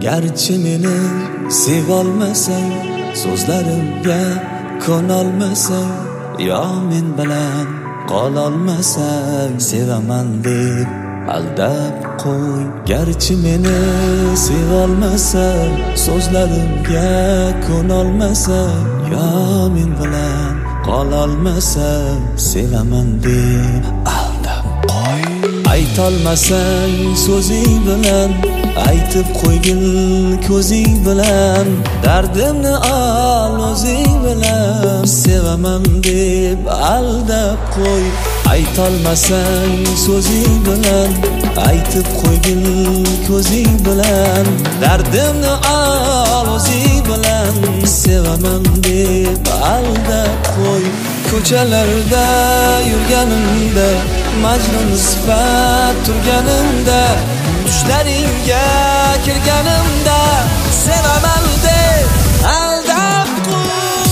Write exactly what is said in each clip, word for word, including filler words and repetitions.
garchi meni sevolmasang, so'zlarimga ko'nolmasang, yo men bilan qololmasang, sevaman deb aldab qo'y. Garchi meni sevolmasang, so'zlarimga ko'nolmasang, yo men bilan qololmasang, sevaman deb aldab qo'y. Aytolmasang so'zing bilan, aytib qo'ygil ko'zing bilan, dardimni ol o'zing bilan, sevaman deb aldab qo'y. Aytolmasang so'zing bilan, aytib qo'ygil ko'zing bilan, dardimni ol o'zing bilan, sevaman deb aldab qo'y. Ko'chalarda yurganimda, majnun sifat turganimda, tushlaringga kirganimda, sevaman deb aldab qo'y.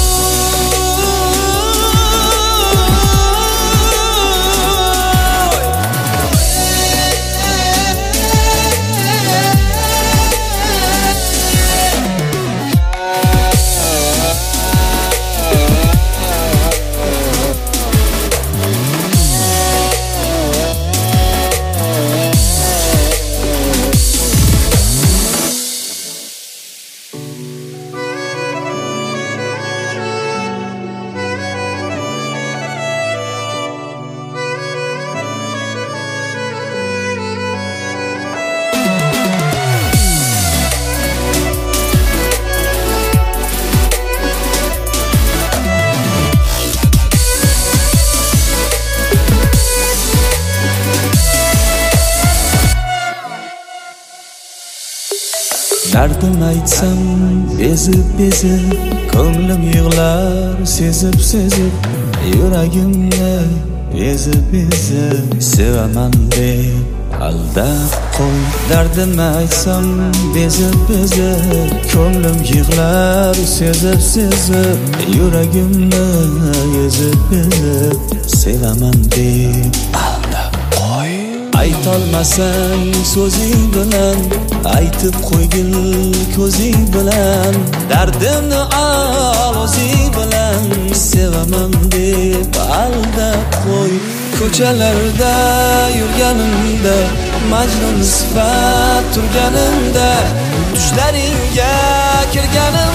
Dardim aytsam bezib-bezib, ko'nglim yig'lar sezib-sezib, yuragimni ezib-ezib, sevaman deb aldab qo'y. Dardim aytsam bezib-bezib, ko'nglim yig'lar sezib-sezib, yuragimni ezib-ezib, sevaman deb aldab qo'y. Aytolmasang so'zing bilan, aytib qo'ygil ko'zing bilan, dardimni ol o'zing bilan, sevaman deb aldab qo'y. Ko'chalarda yurganimda, majnun sifat turganimda, tushlaringga kirganimda,